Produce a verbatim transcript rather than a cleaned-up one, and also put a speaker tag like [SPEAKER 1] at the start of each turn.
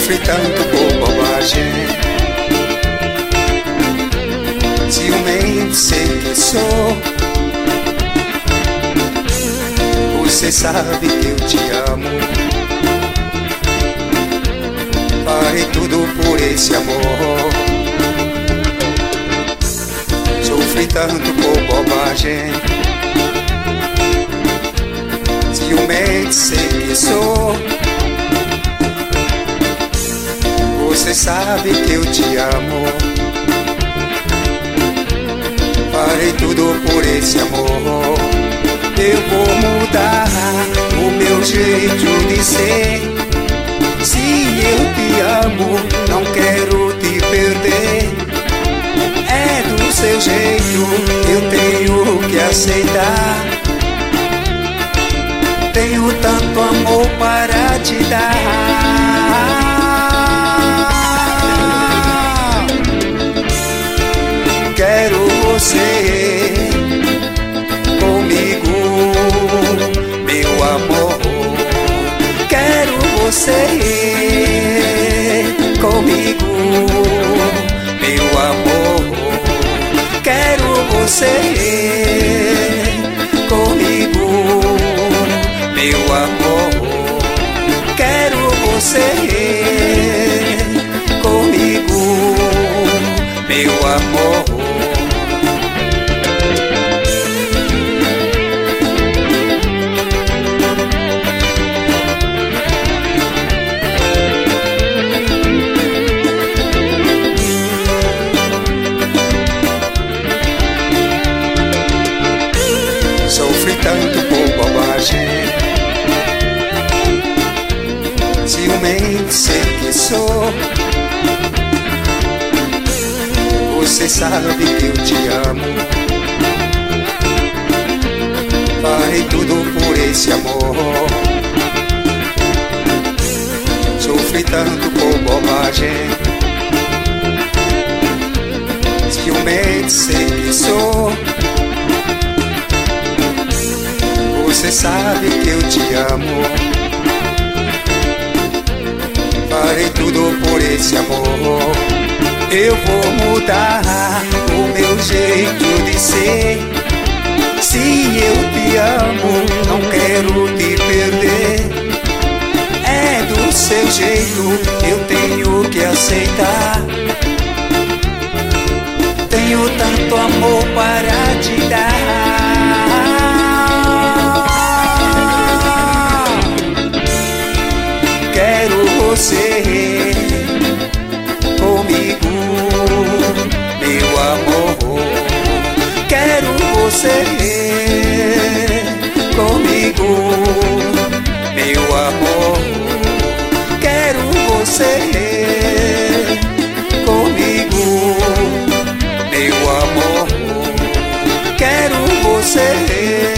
[SPEAKER 1] Sofri tanto por bobagem, ciumento sei que sou. Você sabe que eu te amo, farei tudo por esse amor. Sofri tanto por bobagem, ciumento sei que sou. Você sabe que eu te amo, farei tudo por esse amor. Eu vou mudar o meu jeito de ser. Se eu te amo, não quero te perder. É do seu jeito, eu tenho que aceitar. Tenho tanto amor para te dar. Quero você comigo, meu amor. Quero você comigo, meu amor. Quero você comigo, meu amor. Quero você comigo, meu amor. Sofri tanto por bobagem, ciumento sei que sou. Você sabe que eu te amo, farei tudo por esse amor. Sofri tanto por bobagem, ciumento sei que sou. Você sabe que eu te amo, farei tudo por esse amor. Eu vou mudar o meu jeito de ser. Se eu te amo, não quero te perder. É do seu jeito, eu tenho que aceitar. Tenho tanto amor para te dar. Quero você comigo, meu amor. Quero você comigo, meu amor. Quero você comigo, meu amor. Quero você